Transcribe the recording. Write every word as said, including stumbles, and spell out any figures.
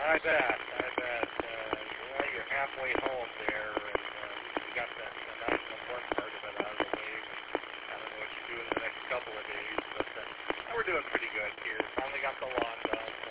I bet. I bet. Uh, well, you're halfway home there, and uh, you got the, the nice and important part of it out of the way. I don't know what you do in the next couple of days, but uh, we're doing pretty good here. Finally got the lawn done.